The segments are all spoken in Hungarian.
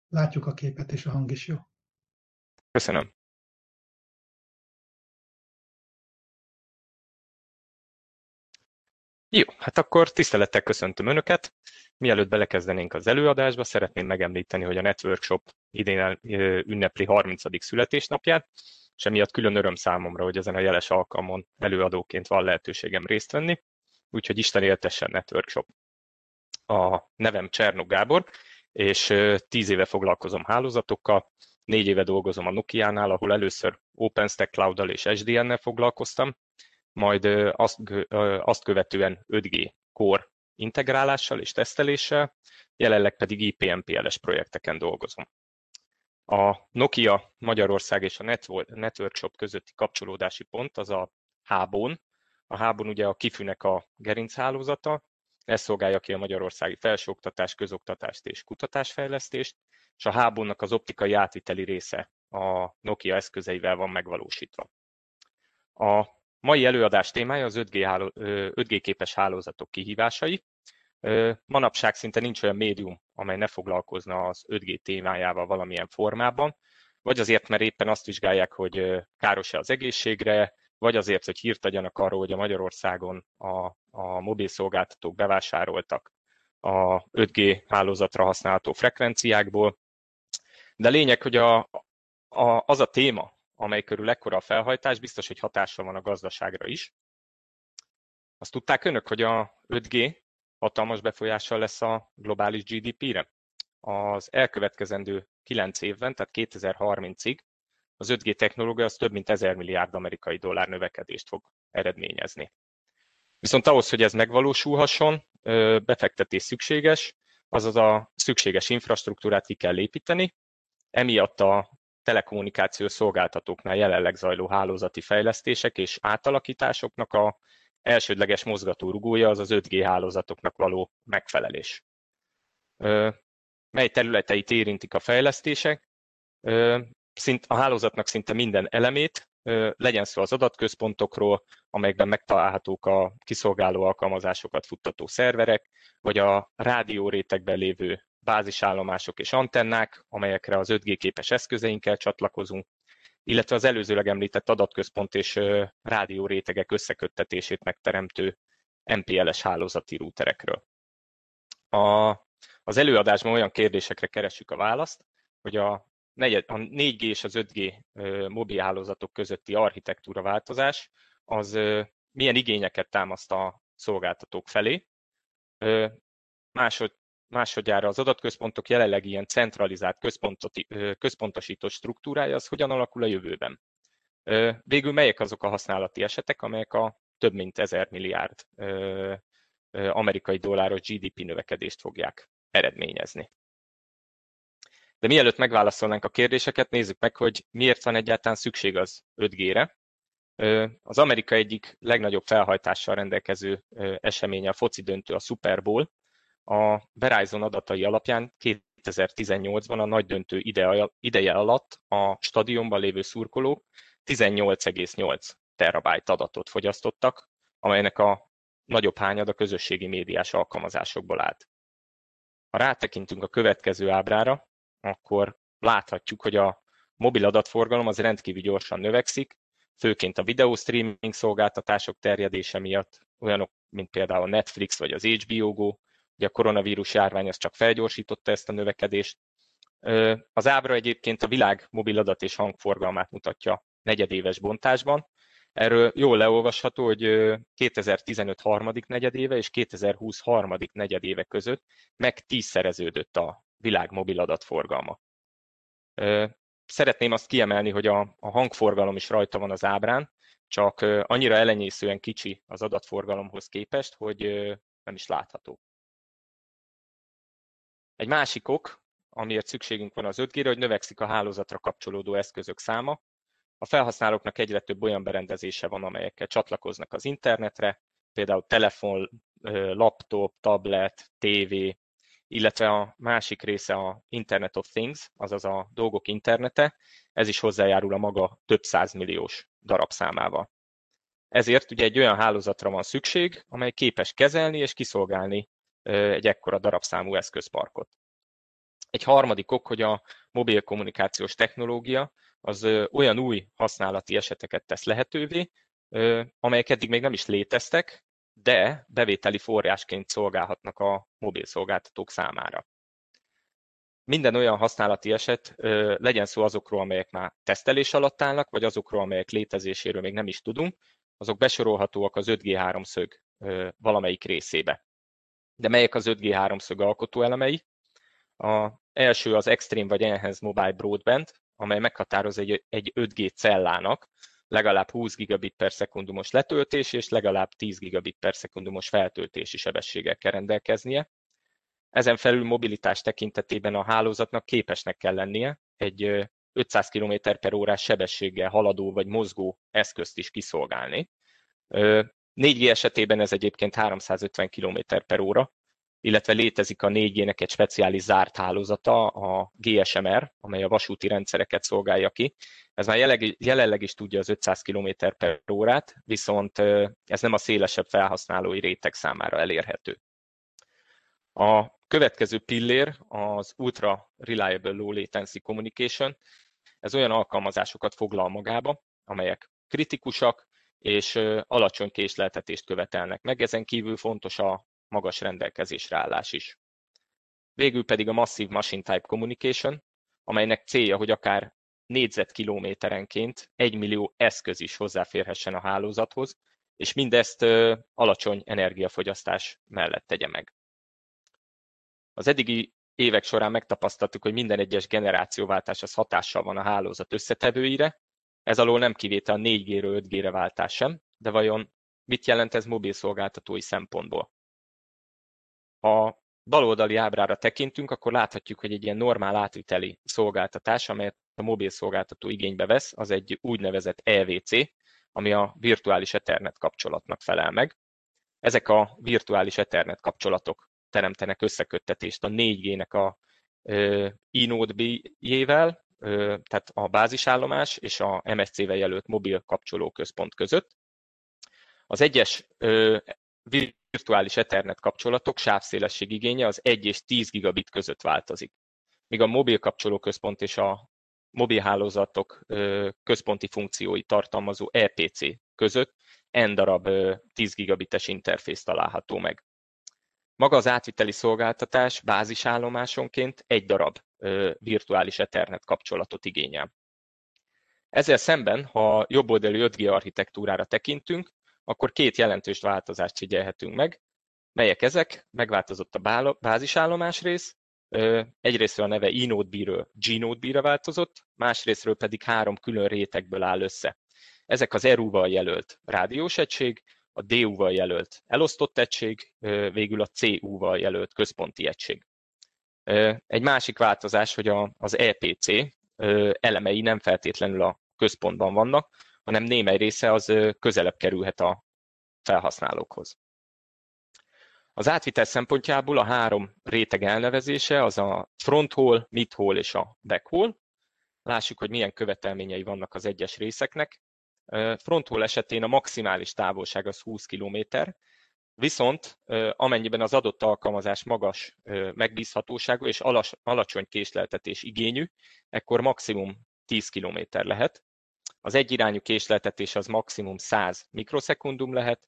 Látjuk a képet, és a hang is jó. Köszönöm. Jó, hát akkor tisztelettel köszöntöm Önöket. Mielőtt belekezdenénk az előadásba, szeretném megemlíteni, hogy a Networkshop idén ünnepli 30. születésnapját, és emiatt külön öröm számomra, hogy ezen a jeles alkalmon előadóként van lehetőségem részt venni. Úgyhogy Isten éltessen Networkshop. A nevem Csernó Gábor, és 10 éve foglalkozom hálózatokkal, 4 éve dolgozom a Nokia-nál, ahol először OpenStack Cloud-dal és SDN-nel foglalkoztam, majd azt követően 5G Core integrálással és teszteléssel, jelenleg pedig IP-MPLS projekteken dolgozom. A Nokia Magyarország és a Networkshop közötti kapcsolódási pont az a Hábon. A Hábon ugye a KIFÜ-nek a gerinchálózata, ez szolgálja ki a magyarországi felsőoktatás, közoktatást és kutatásfejlesztést, és a Hábonnak az optikai átviteli része a Nokia eszközeivel van megvalósítva. A mai előadás témája az 5G képes hálózatok kihívásai. Manapság szinte nincs olyan médium, amely ne foglalkozna az 5G témájával valamilyen formában, vagy azért, mert éppen azt vizsgálják, hogy káros-e az egészségre, vagy azért, hogy hírt adjanak arról, hogy a Magyarországon a mobil szolgáltatók bevásároltak a 5G hálózatra használható frekvenciákból. De lényeg, hogy az a téma, amely körül ekkora a felhajtás, biztos, hogy hatással van a gazdaságra is. Azt tudták Önök, hogy a 5G hatalmas befolyással lesz a globális GDP-re? Az elkövetkezendő 9 évben, tehát 2030-ig az 5G technológia az több mint 1000 milliárd amerikai dollár növekedést fog eredményezni. Viszont ahhoz, hogy ez megvalósulhasson, befektetés szükséges, azaz a szükséges infrastruktúrát ki kell építeni, emiatt a telekommunikációs szolgáltatóknál jelenleg zajló hálózati fejlesztések és átalakításoknak a elsődleges mozgatórugója az 5G hálózatoknak való megfelelés. Mely területeit érintik a fejlesztések? A hálózatnak szinte minden elemét, legyen szó az adatközpontokról, amelyekben megtalálhatók a kiszolgáló alkalmazásokat futtató szerverek, vagy a rádiórétegben lévő bázisállomások és antennák, amelyekre az 5G képes eszközeinkkel csatlakozunk, illetve az előzőleg említett adatközpont és rádiórétegek összeköttetését megteremtő MPLS hálózati rúterekről. Az előadásban olyan kérdésekre keressük a választ, hogy a 4G és az 5G mobilhálózatok közötti architektúra változás az milyen igényeket támaszt a szolgáltatók felé. Másodjára az adatközpontok jelenleg ilyen centralizált központosított struktúrája, az hogyan alakul a jövőben. Végül melyek azok a használati esetek, amelyek a több mint 1000 milliárd amerikai dolláros GDP növekedést fogják eredményezni. De mielőtt megválaszolnánk a kérdéseket, nézzük meg, hogy miért van egyáltalán szükség az 5G-re. Az Amerika egyik legnagyobb felhajtással rendelkező eseménye a foci döntő, a Super Bowl. A Verizon adatai alapján 2018-ban a nagy döntő ideje alatt a stadionban lévő szurkolók 18,8 terabájt adatot fogyasztottak, amelynek a nagyobb hányada közösségi médiás alkalmazásokból állt. Ha rátekintünk a következő ábrára, akkor láthatjuk, hogy a mobil adatforgalom az rendkívül gyorsan növekszik, főként a videó streaming szolgáltatások terjedése miatt, olyanok, mint például a Netflix vagy az HBO Go, ugye a koronavírus járvány az csak felgyorsította ezt a növekedést. Az ábra egyébként a világ mobil adat és hangforgalmát mutatja negyedéves bontásban. Erről jól leolvasható, hogy 2015 harmadik negyedéve és 2020 harmadik negyedéve között meg 10-szereződött a világ mobil adatforgalma. Szeretném azt kiemelni, hogy a hangforgalom is rajta van az ábrán, csak annyira elenyészően kicsi az adatforgalomhoz képest, hogy nem is látható. Egy másik ok, amiért szükségünk van az 5G-re, hogy növekszik a hálózatra kapcsolódó eszközök száma. A felhasználóknak egyre több olyan berendezése van, amelyekkel csatlakoznak az internetre, például telefon, laptop, tablet, tévé, illetve a másik része a Internet of Things, azaz a dolgok internete, ez is hozzájárul a maga több százmilliós darabszámával. Ezért ugye egy olyan hálózatra van szükség, amely képes kezelni és kiszolgálni egy ekkora darabszámú eszközparkot. Egy harmadik ok, hogy a mobil kommunikációs technológia az olyan új használati eseteket tesz lehetővé, amelyek eddig még nem is léteztek, de bevételi forrásként szolgálhatnak a mobil szolgáltatók számára. Minden olyan használati eset, legyen szó azokról, amelyek már tesztelés alatt állnak, vagy azokról, amelyek létezéséről még nem is tudunk, azok besorolhatóak az 5G háromszög valamelyik részébe. De melyek az 5G háromszög alkotóelemei? Az első az Extreme vagy Enhanced Mobile Broadband, amely meghatároz egy 5G cellának legalább 20 gigabit per szekundumos letöltés és legalább 10 gigabit per szekundumos feltöltési sebességgel kell rendelkeznie. Ezen felül mobilitás tekintetében a hálózatnak képesnek kell lennie egy 500 km per órás sebességgel haladó vagy mozgó eszközt is kiszolgálni. 4G esetében ez egyébként 350 km per óra, illetve létezik a 4G-nek egy speciális zárt hálózata, a GSMR, amely a vasúti rendszereket szolgálja ki. Ez már jelenleg is tudja az 500 km per órát, viszont ez nem a szélesebb felhasználói réteg számára elérhető. A következő pillér az Ultra Reliable Low Latency Communication. Ez olyan alkalmazásokat foglal magába, amelyek kritikusak és alacsony késleltetést követelnek meg. Ezen kívül fontos a magas rendelkezésre állás is. Végül pedig a Massive Machine Type Communication, amelynek célja, hogy akár négyzetkilométerenként 1 millió eszköz is hozzáférhessen a hálózathoz, és mindezt alacsony energiafogyasztás mellett tegye meg. Az eddigi évek során megtapasztaltuk, hogy minden egyes generációváltás az hatással van a hálózat összetevőire, ez alól nem kivétel a 4G-ről 5G-re váltás sem, de vajon mit jelent ez mobil szolgáltatói szempontból? Ha baloldali ábrára tekintünk, akkor láthatjuk, hogy egy ilyen normál átviteli szolgáltatás, amelyet a mobil szolgáltató igénybe vesz, az egy úgynevezett EVC, ami a virtuális Ethernet kapcsolatnak felel meg. Ezek a virtuális Ethernet kapcsolatok teremtenek összeköttetést a 4G-nek a iNode-jével, tehát a bázisállomás és a MSC-vel jelölt mobil kapcsolóközpont között. Az egyes virtuális Ethernet kapcsolatok sávszélesség igénye az 1 és 10 gigabit között változik, míg a mobil kapcsolóközpont és a mobilhálózatok központi funkciói tartalmazó EPC között N darab 10 gigabites interfész található meg. Maga az átviteli szolgáltatás bázisállomásonként 1 darab virtuális Ethernet kapcsolatot igényel. Ezzel szemben, ha jobboldali 5G architektúrára tekintünk, akkor 2 jelentős változást figyelhetünk meg. Melyek ezek? Megváltozott a bázisállomás rész, egyrésztről a neve iNode-B-ről G-Node-B-re változott, másrésztről pedig 3 külön rétegből áll össze. Ezek az RU-val jelölt rádiós egység, a DU-val jelölt elosztott egység, végül a CU-val jelölt központi egység. Egy másik változás, hogy az EPC elemei nem feltétlenül a központban vannak, hanem némely része az közelebb kerülhet a felhasználókhoz. Az átvitel szempontjából a 3 réteg elnevezése az a fronthole, midhole és a backhole. Lássuk, hogy milyen követelményei vannak az egyes részeknek. Fronthole esetén a maximális távolság az 20 km, viszont amennyiben az adott alkalmazás magas megbízhatóságú és alacsony késleltetés igényű, ekkor maximum 10 km lehet. Az egyirányú késleltetés az maximum 100 mikroszekundum lehet,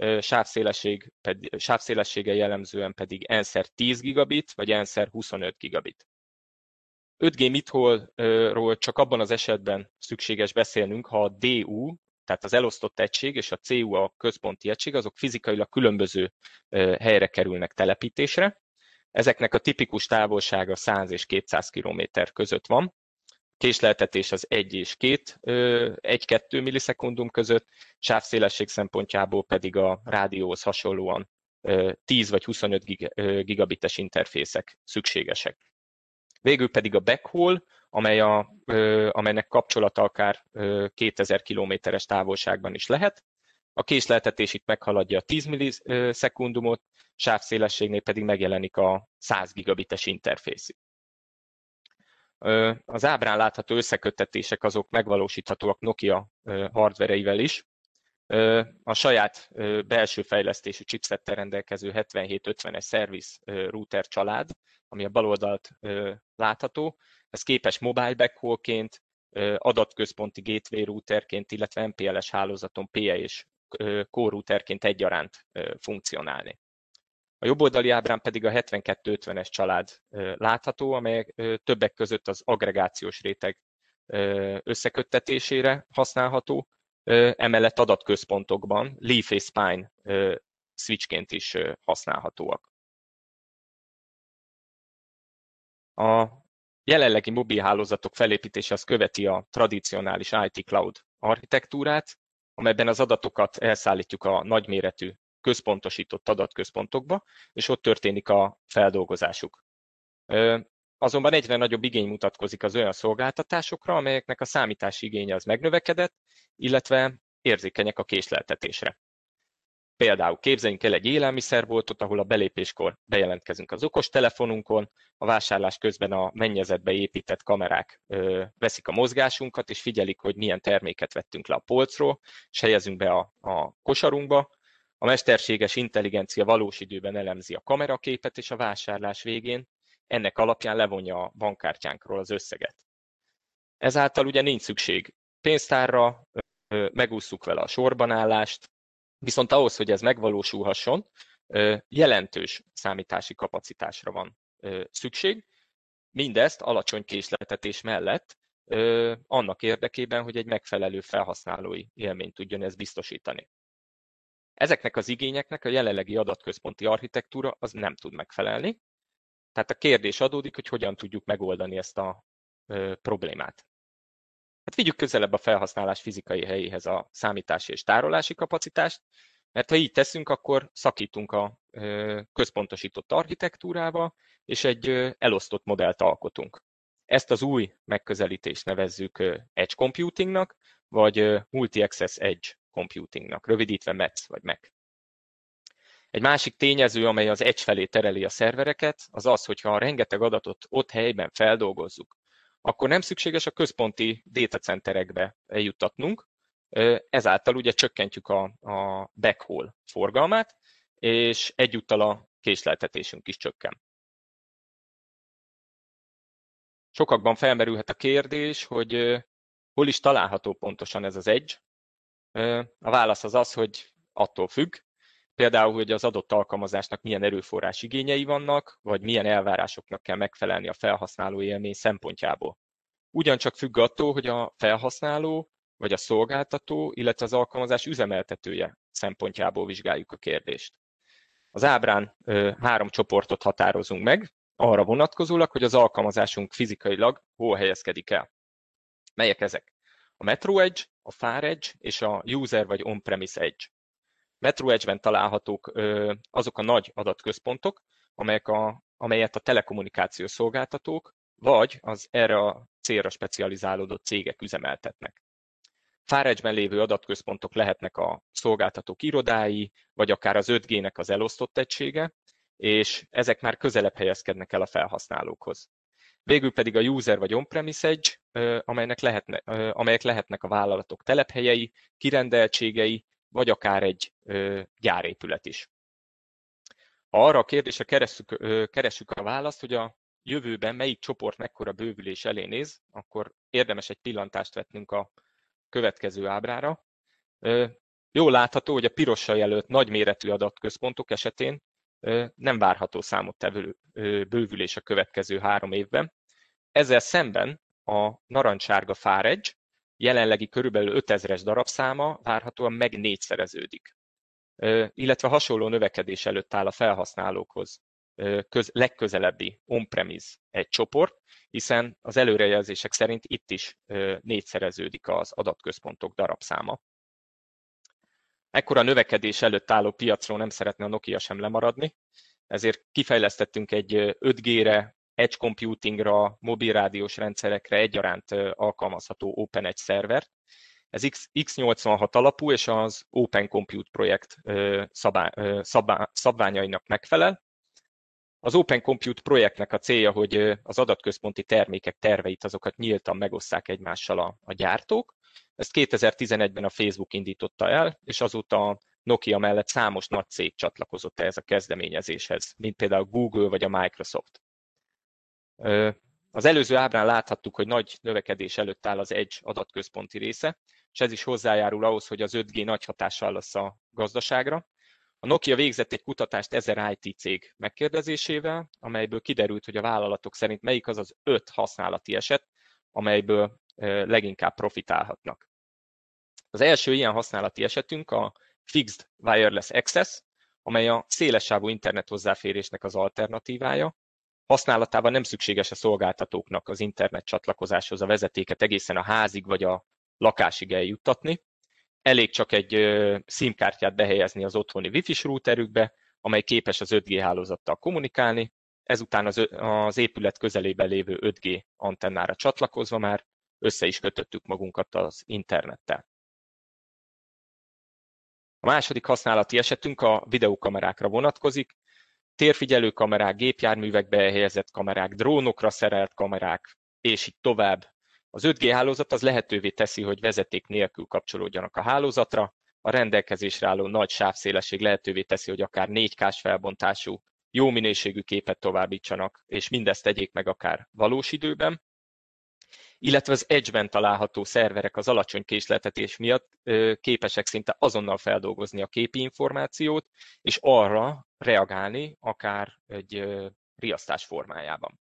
sávszélessége jellemzően pedig N/10 gigabit, vagy N/25 gigabit. 5G midhole-ról csak abban az esetben szükséges beszélnünk, ha a DU, tehát az elosztott egység, és a CU, a központi egység, azok fizikailag különböző helyre kerülnek telepítésre. Ezeknek a tipikus távolsága 100 és 200 km között van. Késleltetés az 1 és 1-2 millisekundum között, sávszélesség szempontjából pedig a rádióhoz hasonlóan 10 vagy 25 gigabites interfészek szükségesek. Végül pedig a backhole, amelynek kapcsolata akár 2000 kilométeres távolságban is lehet. A késleltetés itt meghaladja a 10 millisekundumot, sávszélességnél pedig megjelenik a 100 gigabites interfész. Az ábrán látható összeköttetések azok megvalósíthatóak Nokia hardvereivel is. A saját belső fejlesztésű chipsettel rendelkező 7750-es service router család, ami a bal oldalt látható, ez képes mobile backhaulként, adatközponti gateway routerként, illetve MPLS hálózaton PE és core routerként egyaránt funkcionálni. A jobb oldali ábrán pedig a 7250-es család látható, amely többek között az aggregációs réteg összeköttetésére használható, emellett adatközpontokban Leaf és Spine switchként is használhatóak. A jelenlegi mobilhálózatok felépítése az követi a tradicionális IT cloud architektúrát, amelyben az adatokat elszállítjuk a nagyméretű központosított adatközpontokba, és ott történik a feldolgozásuk. Azonban egyre nagyobb igény mutatkozik az olyan szolgáltatásokra, amelyeknek a számítási igénye az megnövekedett, illetve érzékenyek a késleltetésre. Például képzeljünk el egy élelmiszerboltot, ahol a belépéskor bejelentkezünk az okostelefonunkon, a vásárlás közben a mennyezetbe épített kamerák veszik a mozgásunkat, és figyelik, hogy milyen terméket vettünk le a polcról, és helyezünk be a kosarunkba. A mesterséges intelligencia valós időben elemzi a kameraképet, és a vásárlás végén ennek alapján levonja a bankkártyánkról az összeget. Ezáltal ugye nincs szükség pénztárra, megússzuk vele a sorbanállást, viszont ahhoz, hogy ez megvalósulhasson, jelentős számítási kapacitásra van szükség. Mindezt alacsony késleltetés mellett annak érdekében, hogy egy megfelelő felhasználói élményt tudjon ez biztosítani. Ezeknek az igényeknek a jelenlegi adatközponti architektúra az nem tud megfelelni. Tehát a kérdés adódik, hogy hogyan tudjuk megoldani ezt a problémát. Hát vigyük közelebb a felhasználás fizikai helyéhez a számítási és tárolási kapacitást, mert ha így teszünk, akkor szakítunk a központosított architektúrába, és egy elosztott modellt alkotunk. Ezt az új megközelítést nevezzük Edge Computingnak, vagy Multi-Access Edge Computingnak, rövidítve METS vagy MEC. Egy másik tényező, amely az Edge felé tereli a szervereket, az az, hogyha a rengeteg adatot ott helyben feldolgozzuk, akkor nem szükséges a központi datacenterekbe eljuttatnunk, ezáltal ugye csökkentjük a backhaul forgalmát, és egyúttal a késleltetésünk is csökken. Sokakban felmerülhet a kérdés, hogy hol is található pontosan ez az Edge. A válasz az az, hogy attól függ, például, hogy az adott alkalmazásnak milyen erőforrás igényei vannak, vagy milyen elvárásoknak kell megfelelni a felhasználó élmény szempontjából. Ugyancsak függ attól, hogy a felhasználó, vagy a szolgáltató, illetve az alkalmazás üzemeltetője szempontjából vizsgáljuk a kérdést. Az ábrán 3 csoportot határozunk meg, arra vonatkozólag, hogy az alkalmazásunk fizikailag hol helyezkedik el. Melyek ezek? A Metro Edge, a Far Edge és a User vagy On-Premise Edge. Metro Edge-ben találhatók azok a nagy adatközpontok, amelyet a telekommunikációs szolgáltatók vagy az erre a célra specializálódott cégek üzemeltetnek. Far Edge-ben lévő adatközpontok lehetnek a szolgáltatók irodái, vagy akár az 5G-nek az elosztott egysége, és ezek már közelebb helyezkednek el a felhasználókhoz. Végül pedig a User vagy On-Premise Edge, amelyek lehetnek a vállalatok telephelyei, kirendeltségei, vagy akár egy gyárépület is. Ha arra a kérdésre keressük a választ, hogy a jövőben melyik csoport mekkora bővülés elé néz, akkor érdemes egy pillantást vetnünk a következő ábrára. Jól látható, hogy a pirossal jelölt nagyméretű adatközpontok esetén nem várható számottevő bővülés a következő 3 évben. Ezzel szemben a narancssárga Far Edge jelenlegi körülbelül 5000-es darabszáma várhatóan meg 4-szereződik. Illetve hasonló növekedés előtt áll a felhasználókhoz legközelebbi on-premise egy csoport, hiszen az előrejelzések szerint itt is 4-szereződik az adatközpontok darabszáma. Ekkora növekedés előtt álló piacról nem szeretne a Nokia sem lemaradni, ezért kifejlesztettünk egy 5G-re, Edge Computingra, mobilrádiós rendszerekre egyaránt alkalmazható Open Edge szervert. Ez X86 alapú és az Open Compute projekt szabványainak megfelel. Az Open Compute projektnek a célja, hogy az adatközponti termékek terveit azokat nyíltan megosszák egymással a gyártók, Ezt 2011-ben a Facebook indította el, és azóta a Nokia mellett számos nagy cég csatlakozott ehhez a kezdeményezéshez, mint például Google vagy a Microsoft. Az előző ábrán láthattuk, hogy nagy növekedés előtt áll az Edge adatközponti része, és ez is hozzájárul ahhoz, hogy az 5G nagy hatással lesz a gazdaságra. A Nokia végzett egy kutatást 1000 IT cég megkérdezésével, amelyből kiderült, hogy a vállalatok szerint melyik az az 5 használati eset, amelyből leginkább profitálhatnak. Az első ilyen használati esetünk a Fixed Wireless Access, amely a szélessávú internet hozzáférésnek az alternatívája. Használatában nem szükséges a szolgáltatóknak az internet csatlakozáshoz a vezetéket egészen a házig vagy a lakásig eljuttatni. Elég csak egy SIM-kártyát behelyezni az otthoni Wi-Fi-s routerükbe, amely képes az 5G hálózattal kommunikálni, ezután az épület közelében lévő 5G antennára csatlakozva már össze is kötöttük magunkat az internettel. A második használati esetünk a videókamerákra vonatkozik. Térfigyelő kamerák, gépjárművekbe helyezett kamerák, drónokra szerelt kamerák, és így tovább. Az 5G hálózat az lehetővé teszi, hogy vezeték nélkül kapcsolódjanak a hálózatra. A rendelkezésre álló nagy sávszélesség lehetővé teszi, hogy akár 4K-s felbontású, jó minőségű képet továbbítsanak, és mindezt tegyék meg akár valós időben. Illetve az Edge-ben található szerverek az alacsony késleltetés miatt képesek szinte azonnal feldolgozni a képi információt, és arra reagálni akár egy riasztás formájában.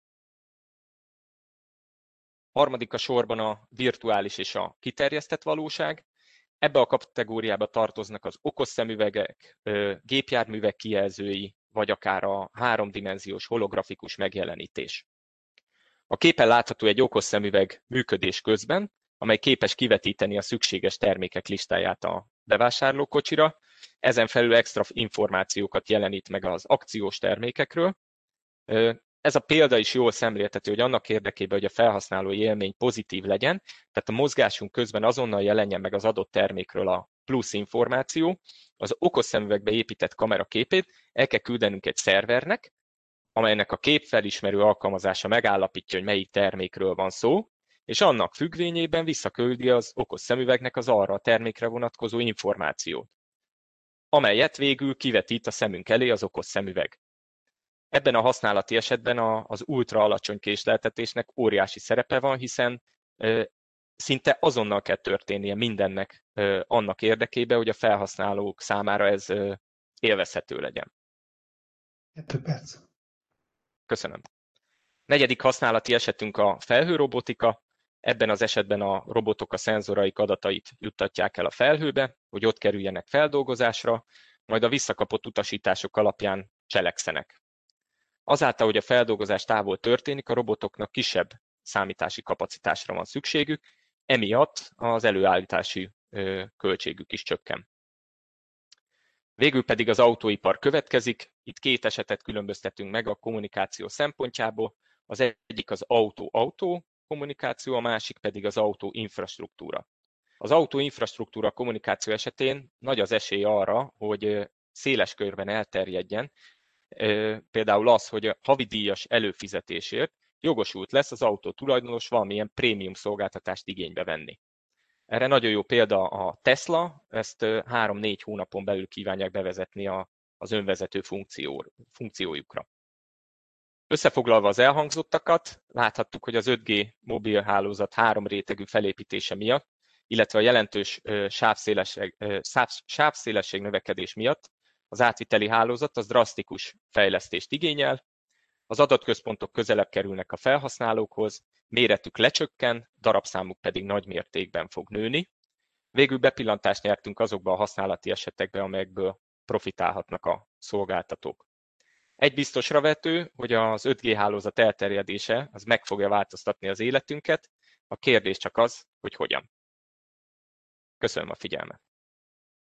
Harmadik a sorban a virtuális és a kiterjesztett valóság. Ebbe a kategóriába tartoznak az okos szemüvegek, gépjárművek kijelzői, vagy akár a háromdimenziós holografikus megjelenítés. A képen látható egy okos szemüveg működés közben, amely képes kivetíteni a szükséges termékek listáját a bevásárlókocsira, ezen felül extra információkat jelenít meg az akciós termékekről. Ez a példa is jól szemléltető, hogy annak érdekében, hogy a felhasználói élmény pozitív legyen, tehát a mozgásunk közben azonnal jelenjen meg az adott termékről a plusz információ, az okos szemüvegbe épített kamera képét el kell küldenünk egy szervernek, amelynek a képfelismerő alkalmazása megállapítja, hogy melyik termékről van szó, és annak függvényében visszaküldi az okos szemüvegnek az arra a termékre vonatkozó információt, amelyet végül kivetít a szemünk elé az okos szemüveg. Ebben a használati esetben az ultra alacsony késleltetésnek óriási szerepe van, hiszen szinte azonnal kell történnie mindennek annak érdekében, hogy a felhasználók számára ez élvezhető legyen. 2 perc. Köszönöm. Negyedik használati esetünk a felhőrobotika. Ebben az esetben a robotok a szenzoraik adatait juttatják el a felhőbe, hogy ott kerüljenek feldolgozásra, majd a visszakapott utasítások alapján cselekszenek. Azáltal, hogy a feldolgozás távol történik, a robotoknak kisebb számítási kapacitásra van szükségük, emiatt az előállítási költségük is csökken. Végül pedig az autóipar következik. Itt 2 esetet különböztetünk meg a kommunikáció szempontjából. Az egyik az autó-autó kommunikáció, a másik pedig az autó-infrastruktúra. Az autó-infrastruktúra kommunikáció esetén nagy az esély arra, hogy széles körben elterjedjen, például az, hogy a havidíjas előfizetésért jogosult lesz az autó tulajdonos valamilyen prémium szolgáltatást igénybe venni. Erre nagyon jó példa a Tesla, ezt 3-4 hónapon belül kívánják bevezetni az önvezető funkciójukra. Összefoglalva az elhangzottakat, láthattuk, hogy az 5G mobilhálózat 3 rétegű felépítése miatt, illetve a jelentős sávszélesség növekedés miatt az átviteli hálózat az drasztikus fejlesztést igényel, az adatközpontok közelebb kerülnek a felhasználókhoz, méretük lecsökken, darabszámuk pedig nagy mértékben fog nőni. Végül bepillantást nyertünk azokba a használati esetekbe, amelyekből profitálhatnak a szolgáltatók. Egy biztosra vető, hogy az 5G hálózat elterjedése az meg fogja változtatni az életünket, a kérdés csak az, hogy hogyan. Köszönöm a figyelmet.